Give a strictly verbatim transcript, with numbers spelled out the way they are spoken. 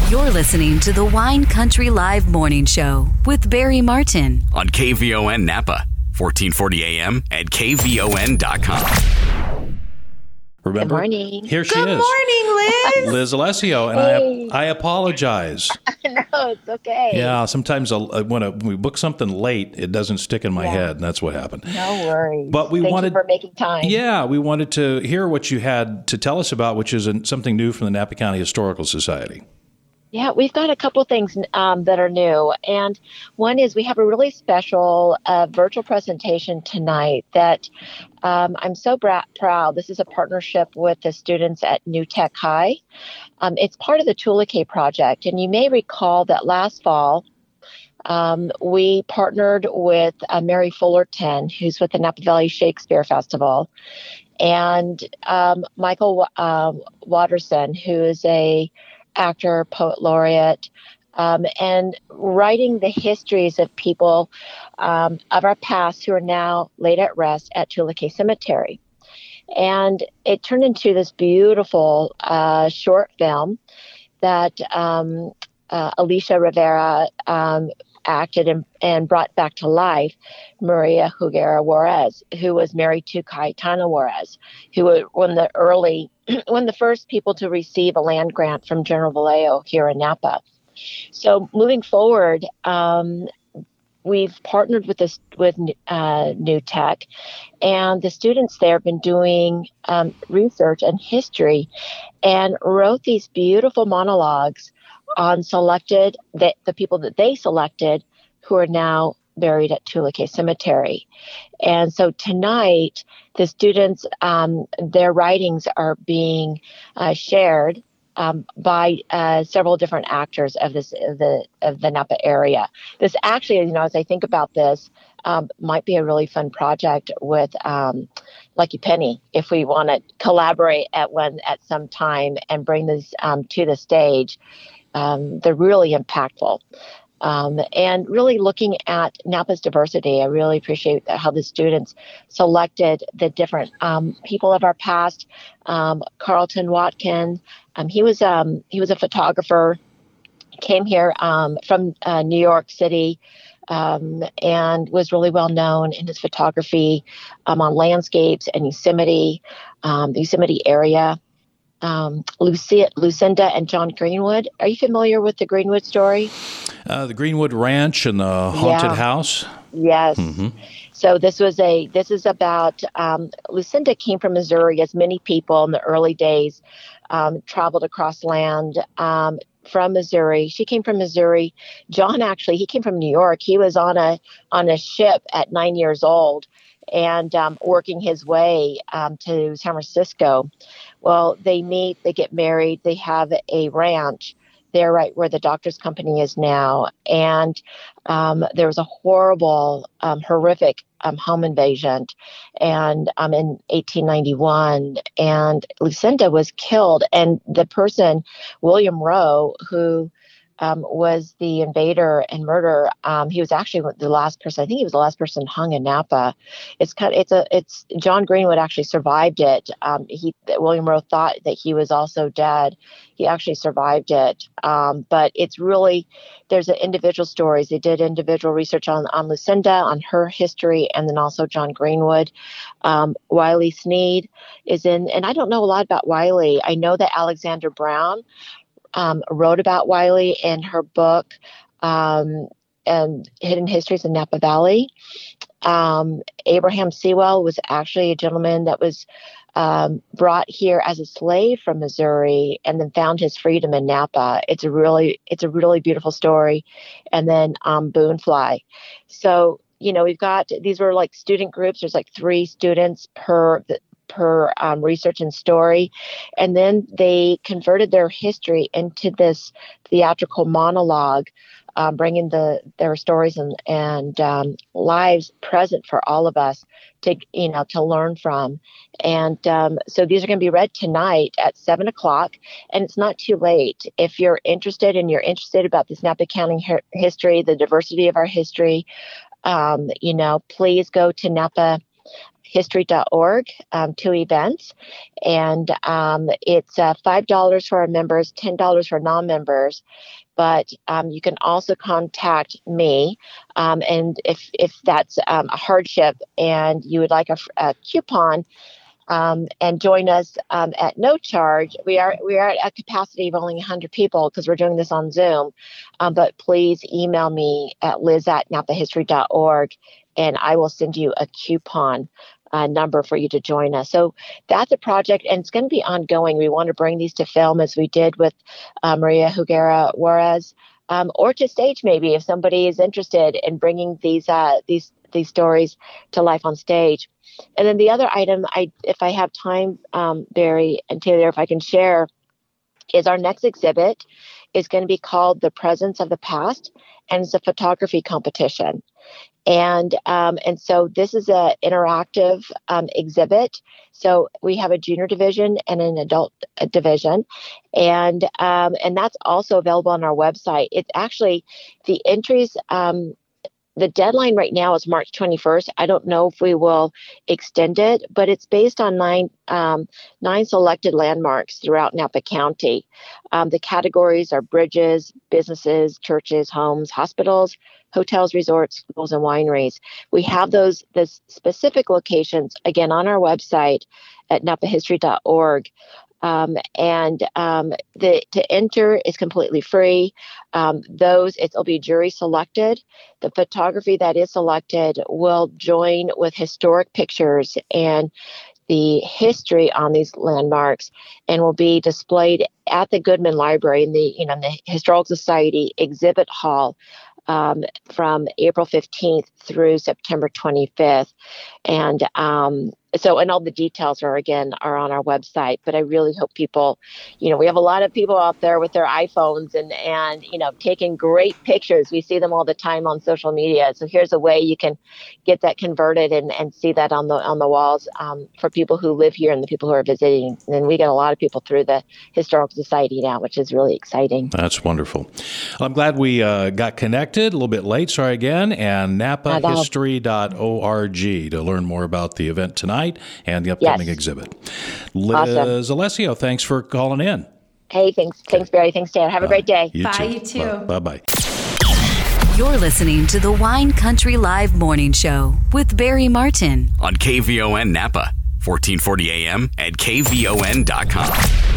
You're listening to the Wine Country Live Morning Show with Barry Martin on K V O N Napa, fourteen forty A M and K V O N dot com. Remember? Good morning. Here she Good is. morning, Liz. Liz Alessio, and Hey. I I apologize. No, it's okay. Yeah, sometimes I'll, uh, when, I, when we book something late, it doesn't stick in my Yeah. head, and that's what happened. No worries. But we Thank wanted- you for making time. Yeah, we wanted to hear what you had to tell us about, which is an- something new from the Napa County Historical Society. Yeah, we've got a couple things um, that are new. And one is we have a really special uh, virtual presentation tonight that um, I'm so bra- proud. This is a partnership with the students at New Tech High. Um, it's part of the Tulake project. And you may recall that last fall, um, we partnered with uh, Mary Fullerton, who's with the Napa Valley Shakespeare Festival, and um, Michael uh, Watterson, who is a actor, poet laureate, um, and writing the histories of people um, of our past who are now laid at rest at Tulake Cemetery. And it turned into this beautiful uh, short film that um, uh, Alicia Rivera um, acted and, and brought back to life Maria Huguera Juarez, who was married to Cayetano Juarez, who was one of the early, one of the first people to receive a land grant from General Vallejo here in Napa. So moving forward, um, we've partnered with this with uh, New Tech, and the students there have been doing um, research and history, and wrote these beautiful monologues on selected the, the people that they selected who are now buried at Tulake Cemetery. And so tonight, the students, um, their writings are being uh, shared um, by uh, several different actors of this of the of the Napa area. This actually, you know, as I think about this, um, might be a really fun project with um, Lucky Penny if we want to collaborate at one at some time and bring this um, to the stage. Um, they're really impactful. Um, and really looking at Napa's diversity. I really appreciate how the students selected the different um, people of our past. Um, Carlton Watkin, um, he was um, he was a photographer, came here um, from uh, New York City, um, and was really well known in his photography um, on landscapes and Yosemite, um, the Yosemite area. Um, Lucia, Lucinda and John Greenwood. Are you familiar with the Greenwood story? Uh, the Greenwood Ranch and the haunted Yeah. house. Yes. Mm-hmm. So this was a, this is about, um, Lucinda came from Missouri, as many people in the early days um, traveled across land um, from Missouri. She came from Missouri. John, actually, he came from New York. He was on a, on a ship at nine years old and um, working his way um, to San Francisco. Well, they meet, they get married, they have a ranch there right where the doctor's company is now. And um, there was a horrible, um, horrific um, home invasion and um, in eighteen ninety-one. And Lucinda was killed. And the person, William Rowe, who Um, was the invader and murderer. Um, he was actually the last person. I think he was the last person hung in Napa. It's kind of, it's a, it's John Greenwood actually survived it. Um, he, William Rowe thought that he was also dead. He actually survived it. Um, but it's really, there's an individual stories. They did individual research on, on Lucinda, on her history, and then also John Greenwood. Um, Wiley Sneed is in, and I don't know a lot about Wiley. I know that Alexander Brown Um, wrote about Wiley in her book, um, and Hidden Histories in Napa Valley. Um, Abraham Sewell was actually a gentleman that was um, brought here as a slave from Missouri and then found his freedom in Napa. It's a really, it's a really beautiful story. And then um, Boonfly. So, you know, we've got, these were like student groups. There's like three students per per um, research and story. And then they converted their history into this theatrical monologue, um, bringing the their stories and, and um, lives present for all of us to, you know, to learn from. And um, so these are going to be read tonight at seven o'clock, and it's not too late. If you're interested and you're interested about this Napa County her- history, the diversity of our history, um, you know, please go to Napa history dot org, um, two events. And um, it's uh, five dollars for our members, ten dollars for non-members. But um, you can also contact me. Um, and if, if that's um, a hardship and you would like a, a coupon, Um, and join us um, at no charge. We are we are at a capacity of only one hundred people because we're doing this on Zoom. Um, but please email me at liz at napa history dot org, and I will send you a coupon uh, number for you to join us. So that's a project, and it's going to be ongoing. We want to bring these to film as we did with uh, Maria Huguera Juarez, um, or to stage maybe if somebody is interested in bringing these uh, these these stories to life on stage. And then the other item, I, if I have time, um, Barry and Taylor, if I can share, is our next exhibit is going to be called The Presence of the Past, and it's a photography competition. And um, and so this is an interactive um, exhibit. So we have a junior division and an adult division, and um, and that's also available on our website. It's actually the entries. Um, The deadline right now is March twenty-first. I don't know if we will extend it, but it's based on nine um, nine selected landmarks throughout Napa County. Um, the categories are bridges, businesses, churches, homes, hospitals, hotels, resorts, schools, and wineries. We have those the specific locations, again, on our website at napa history dot org. Um, and um, the to enter is completely free. Um, those it'll be jury selected. The photography that is selected will join with historic pictures and the history on these landmarks, and will be displayed at the Goodman Library in the you know the Historical Society exhibit hall um, from April fifteenth through September twenty-fifth, and um, So, and all the details are, again, are on our website, but I really hope people, you know, we have a lot of people out there with their iPhones and, and, you know, taking great pictures. We see them all the time on social media. So here's a way you can get that converted and, and see that on the, on the walls um, for people who live here and the people who are visiting. And we get a lot of people through the Historical Society now, which is really exciting. That's wonderful. Well, I'm glad we uh, got connected a little bit late. Sorry again. And napa history dot org to learn more about the event tonight and the upcoming yes. exhibit. Liz awesome. Alessio, thanks for calling in. Hey, thanks. Okay. Thanks, Barry. Thanks, Dan. Have a great day. You Bye, too. you too. Bye-bye. You're listening to the Wine Country Live Morning Show with Barry Martin on K V O N Napa, fourteen forty A M at K V O N dot com.